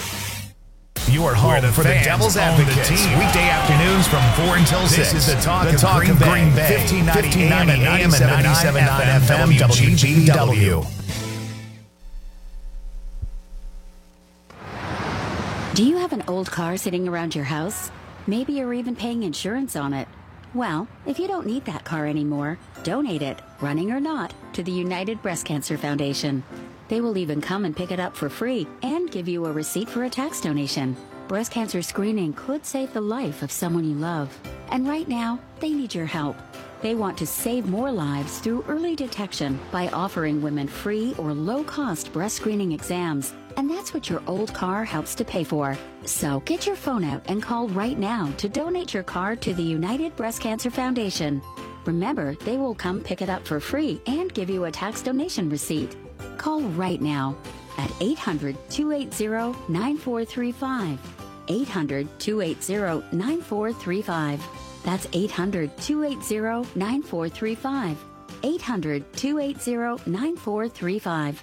You are home for the Devil's Advocates. Weekday afternoons from 4 until 6. This is the Talk of Green Bay. 1590 AM and 97.9 FM WGBW. Do you have an old car sitting around your house? Maybe you're even paying insurance on it. Well, if you don't need that car anymore, donate it, running or not, to the United Breast Cancer Foundation. They will even come and pick it up for free and give you a receipt for a tax donation. Breast cancer screening could save the life of someone you love. And right now, they need your help. They want to save more lives through early detection by offering women free or low-cost breast screening exams. And that's what your old car helps to pay for. So get your phone out and call right now to donate your car to the United Breast Cancer Foundation. Remember, they will come pick it up for free and give you a tax donation receipt. Call right now at 800-280-9435. 800-280-9435. That's 800-280-9435. 800-280-9435.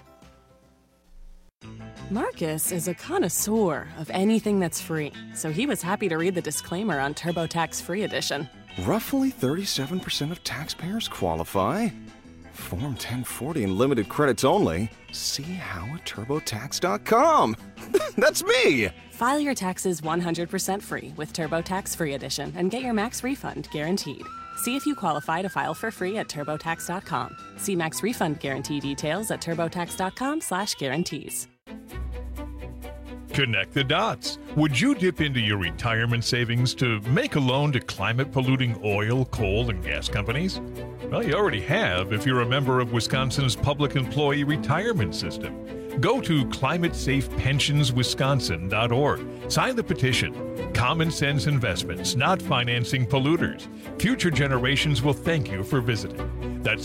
Marcus is a connoisseur of anything that's free, so he was happy to read the disclaimer on TurboTax Free Edition. Roughly 37% of taxpayers qualify. Form 1040 and limited credits only. See how at TurboTax.com. That's me! File your taxes 100% free with TurboTax Free Edition and get your max refund guaranteed. See if you qualify to file for free at TurboTax.com. See max refund guarantee details at TurboTax.com/guarantees. Connect the dots. Would you dip into your retirement savings to make a loan to climate-polluting oil, coal, and gas companies? Well, you already have if you're a member of Wisconsin's Public Employee Retirement System. Go to ClimateSafePensionsWisconsin.org. Sign the petition. Common sense investments, not financing polluters. Future generations will thank you for visiting. That's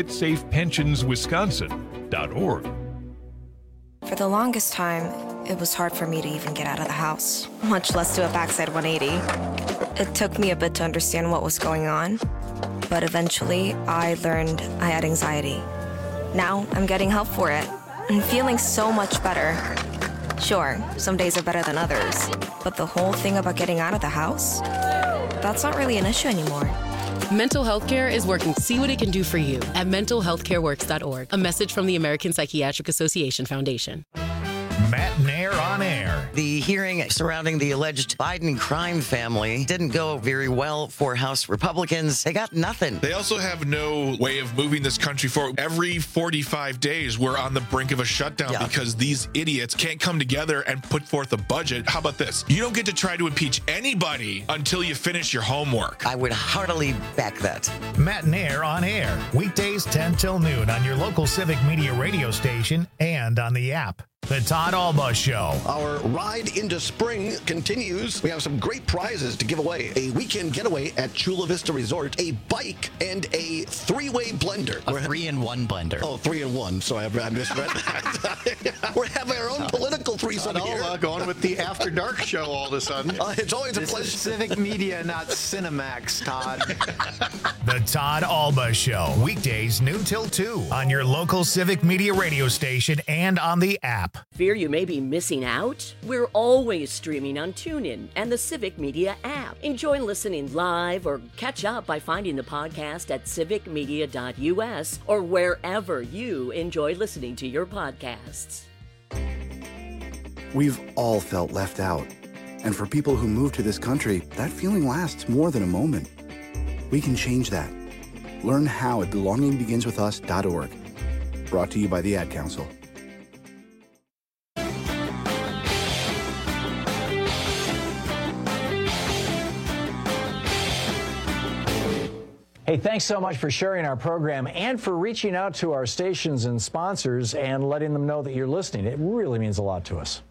ClimateSafePensionsWisconsin.org. For the longest time, it was hard for me to even get out of the house, much less do a backside 180. It took me a bit to understand what was going on, but eventually I learned I had anxiety. Now I'm getting help for it and feeling so much better. Sure, some days are better than others, but the whole thing about getting out of the house, that's not really an issue anymore. Mental health care is working to see what it can do for you at mentalhealthcareworks.org. A message from the American Psychiatric Association Foundation. Matt Nair on air. The hearing surrounding the alleged Biden crime family didn't go very well for House Republicans. They got nothing. They also have no way of moving this country forward. Every 45 days, we're on the brink of a shutdown because these idiots can't come together and put forth a budget. How about this? You don't get to try to impeach anybody until you finish your homework. I would heartily back that. Matt Nair on air. Weekdays 10 till noon on your local Civic Media radio station and on the app. The Todd Alba Show. Our ride into spring continues. We have some great prizes to give away. A weekend getaway at Chula Vista Resort, a bike, and a three-way blender. A 3-in-1 blender. Oh, 3-in-1, so I misread that. We're having our own political threesome here. Going with the After Dark show all of a sudden. It's always a pleasure. This is Civic Media, not Cinemax, Todd. The Todd Alba Show. Weekdays noon till 2 on your local Civic Media radio station and on the app. Fear you may be missing out? We're always streaming on TuneIn and the Civic Media app. Enjoy listening live or catch up by finding the podcast at civicmedia.us or wherever you enjoy listening to your podcasts. We've all felt left out. And for people who move to this country, that feeling lasts more than a moment. We can change that. Learn how at belongingbeginswithus.org. Brought to you by the Ad Council. Hey, thanks so much for sharing our program and for reaching out to our stations and sponsors and letting them know that you're listening. It really means a lot to us.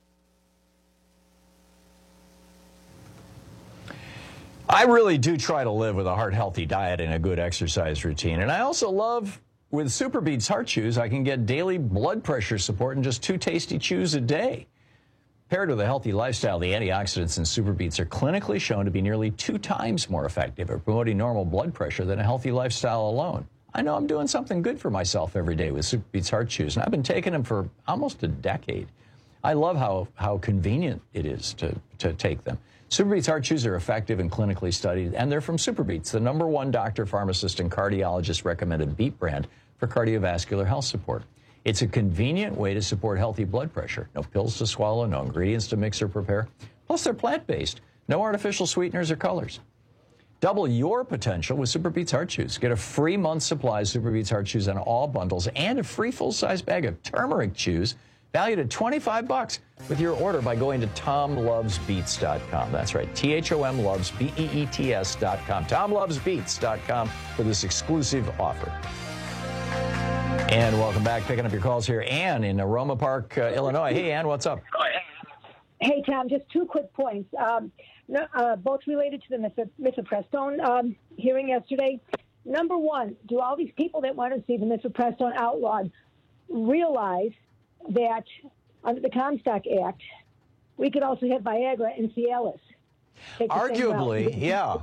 I really do try to live with a heart-healthy diet and a good exercise routine. And I also love, with SuperBeets Heart Chews, I can get daily blood pressure support in just 2 tasty chews a day. Paired with a healthy lifestyle, the antioxidants in SuperBeets are clinically shown to be nearly 2 times more effective at promoting normal blood pressure than a healthy lifestyle alone. I know I'm doing something good for myself every day with SuperBeets Heart Chews, and I've been taking them for almost a decade. I love how convenient it is to take them. SuperBeets Heart Chews are effective and clinically studied, and they're from SuperBeets, the #1 doctor, pharmacist, and cardiologist recommended beet brand for cardiovascular health support. It's a convenient way to support healthy blood pressure. No pills to swallow, no ingredients to mix or prepare. Plus, they're plant-based. No artificial sweeteners or colors. Double your potential with SuperBeets Heart Chews. Get a free month's supply of SuperBeets Heart Chews on all bundles and a free full-size bag of turmeric chews valued at $25 with your order by going to TomLovesBeets.com. That's right, TomLovesBeets.com. TomLovesBeets.com for this exclusive offer. And welcome back. Picking up your calls here. Ann in Aroma Park, Illinois. Hey, Ann, what's up? Hey, Tom, just 2 quick points, both related to the mifepristone hearing yesterday. Number one, do all these people that want to see the mifepristone outlawed realize that under the Comstock Act, we could also have Viagra and Cialis? Arguably, yeah.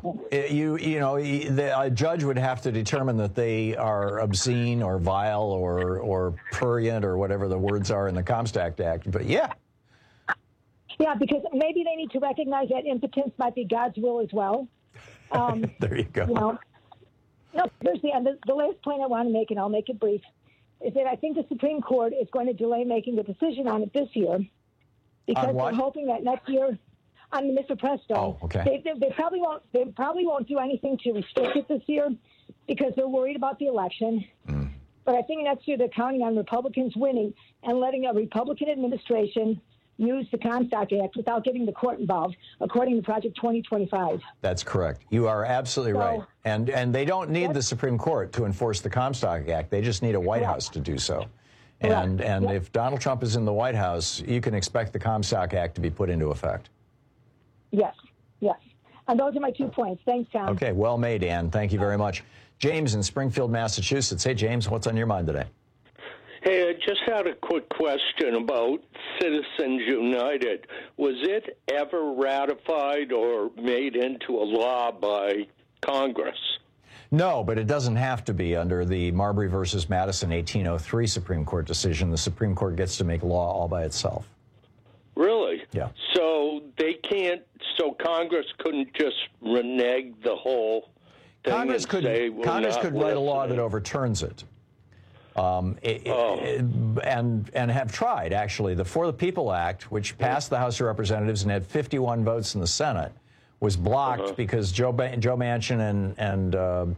A judge would have to determine that they are obscene or vile or prurient or whatever the words are in the Comstock Act. But yeah. Yeah, because maybe they need to recognize that impotence might be God's will as well. There you go. No, there's the last point I want to make, and I'll make it brief, is that I think the Supreme Court is going to delay making a decision on it this year because they're hoping that next year. On the mifepristone, oh, okay. They probably won't do anything to restrict it this year because they're worried about the election. But I think next year they're counting on Republicans winning and letting a Republican administration use the Comstock Act without getting the court involved, according to Project 2025. That's correct. You are absolutely right. And they don't need the Supreme Court to enforce the Comstock Act. They just need a White House to do so. And if Donald Trump is in the White House, you can expect the Comstock Act to be put into effect. Yes. And those are my 2 points. Thanks, Tom. Okay, well made, Ann. Thank you very much. James in Springfield, Massachusetts. Hey, James, what's on your mind today? Hey, I just had a quick question about Citizens United. Was it ever ratified or made into a law by Congress? No, but it doesn't have to be. Under the Marbury versus Madison 1803 Supreme Court decision, the Supreme Court gets to make law all by itself. Really? Yeah. So Congress couldn't just renege the whole thing Congress could write a law that overturns it. and have tried, actually. The For the People Act, which passed the House of Representatives and had 51 votes in the Senate, was blocked because Joe Manchin and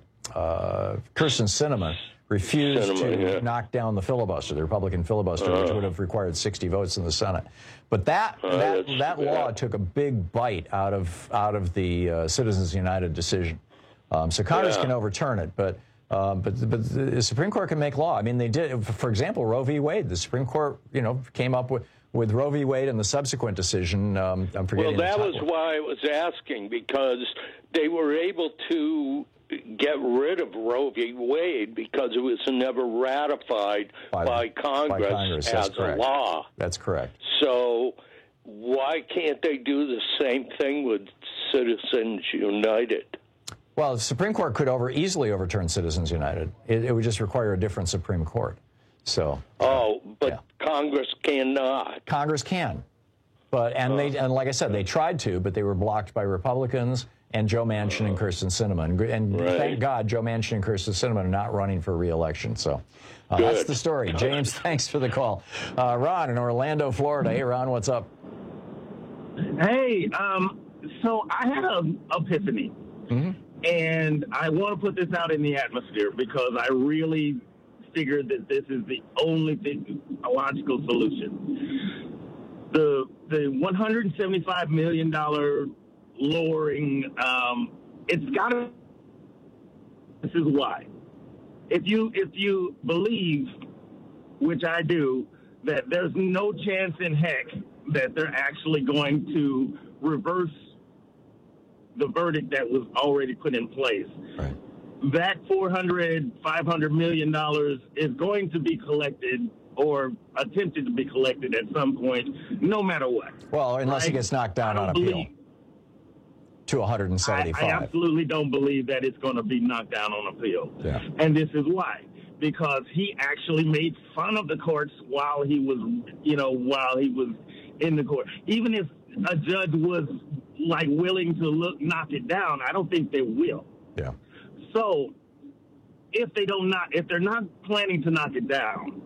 Kyrsten Sinema refused to knock down the filibuster, the Republican filibuster, which would have required 60 votes in the Senate. But that law took a big bite out of the Citizens United decision. So Congress can overturn it, but the Supreme Court can make law. I mean, they did. For example, Roe v. Wade. The Supreme Court, came up with Roe v. Wade and the subsequent decision. I'm forgetting. Well, that was why I was asking, because they were able to get rid of Roe v. Wade because it was never ratified by Congress as a law. That's correct. So why can't they do the same thing with Citizens United? Well, the Supreme Court could easily overturn Citizens United. It would just require a different Supreme Court. So. But Congress cannot. Congress can, and like I said, they tried to, but they were blocked by Republicans and Joe Manchin and Kyrsten Sinema. And thank God Joe Manchin and Kyrsten Sinema are not running for re-election. So that's the story. James, thanks for the call. Ron in Orlando, Florida. Hey, Ron, what's up? Hey, so I had an epiphany. And I want to put this out in the atmosphere because I really figured that this is the only logical solution. The $175 million lowering, it's got to. This is why. If you believe, which I do, that there's no chance in heck that they're actually going to reverse the verdict that was already put in place. Right. That $500 million is going to be collected or attempted to be collected at some point, no matter what. Well, unless it gets knocked down on appeal to 175. I absolutely don't believe that it's going to be knocked down on appeal. Yeah. And this is why. Because he actually made fun of the courts while he was in the court. Even if a judge was willing to knock it down, I don't think they will. Yeah. So if they're not planning to knock it down,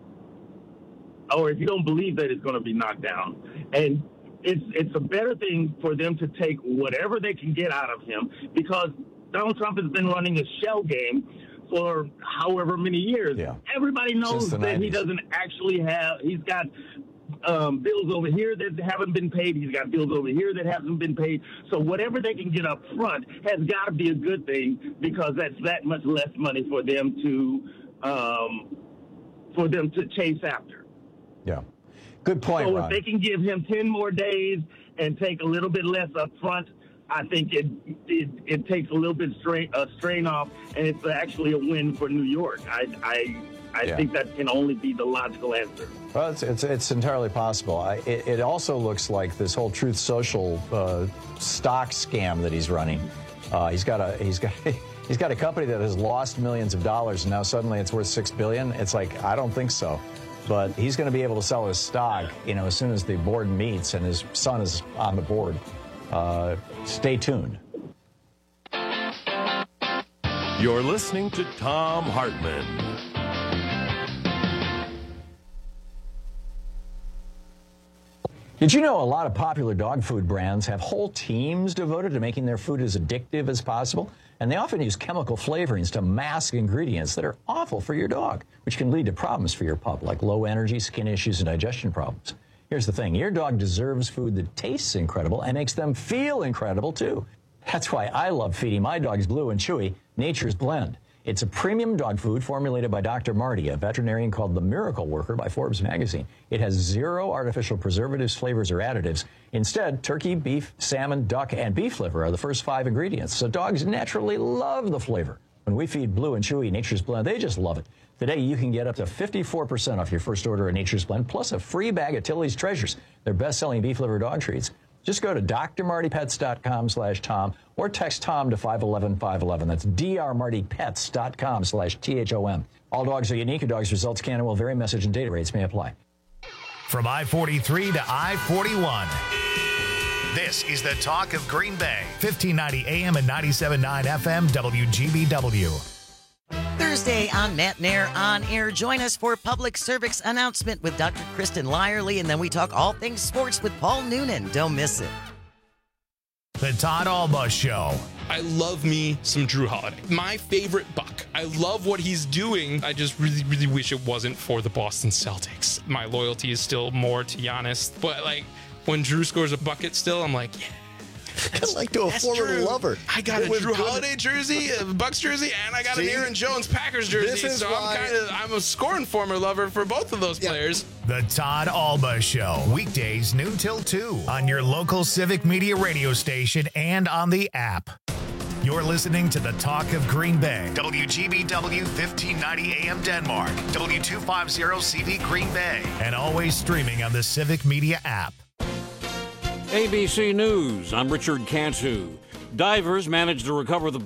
or if you don't believe that it's going to be knocked down, and it's a better thing for them to take whatever they can get out of him, because Donald Trump has been running a shell game for however many years. Yeah. Everybody knows that he doesn't actually have. He's got bills over here that haven't been paid. He's got bills over here that haven't been paid. So whatever they can get up front has got to be a good thing, because that's that much less money for them to chase after. Yeah. Good point, So Ron. if they can give him 10 more days and take a little bit less up front, I think it takes a little bit strain off, and it's actually a win for New York. I think that can only be the logical answer. Well, it's entirely possible. It also looks like this whole Truth Social stock scam that he's running. He's got a company that has lost millions of dollars, and now suddenly it's worth $6 billion. It's like, I don't think so. But he's going to be able to sell his stock, as soon as the board meets and his son is on the board. Stay tuned. You're listening to Thom Hartmann. Did you know a lot of popular dog food brands have whole teams devoted to making their food as addictive as possible? And they often use chemical flavorings to mask ingredients that are awful for your dog, which can lead to problems for your pup, like low energy, skin issues, and digestion problems. Here's the thing. Your dog deserves food that tastes incredible and makes them feel incredible, too. That's why I love feeding my dogs Blue and Chewy Nature's Blend. It's a premium dog food formulated by Dr. Marty, a veterinarian called the Miracle Worker by Forbes magazine. It has 0 artificial preservatives, flavors, or additives. Instead, turkey, beef, salmon, duck, and beef liver are the first 5 ingredients, so dogs naturally love the flavor. When we feed Blue and Chewy Nature's Blend, they just love it. Today, you can get up to 54% off your first order of Nature's Blend, plus a free bag of Tilly's Treasures, their best-selling beef liver dog treats. Just go to drmartypets.com/Tom or text Tom to 511-511. That's drmartypets.com/THOM. All dogs are unique. Your dog's results can and will vary. Message and data rates may apply. From I-43 to I-41. This is the talk of Green Bay. 1590 AM and 97.9 FM WGBW. There's Wednesday on Matt Nair On Air. Join us for Public Service Announcement with Dr. Kristen Lyerly, and then we talk all things sports with Paul Noonan. Don't miss it. The Todd Alba Show. I love me some Drew Holiday. My favorite Buck. I love what he's doing. I just really, really wish it wasn't for the Boston Celtics. My loyalty is still more to Giannis. But, like, when Drew scores a bucket still, I'm like, yeah. That's like to a former lover. I got a Drew Holiday jersey, a Bucks jersey, and I got an Aaron Jones Packers jersey. So I'm a scoring former lover for both of those players. The Todd Alba Show. Weekdays noon till 2 on your local Civic Media radio station and on the app. You're listening to the Talk of Green Bay. WGBW 1590 AM Denmark. W250CV Green Bay. And always streaming on the Civic Media app. ABC News, I'm Richard Cantu. Divers managed to recover the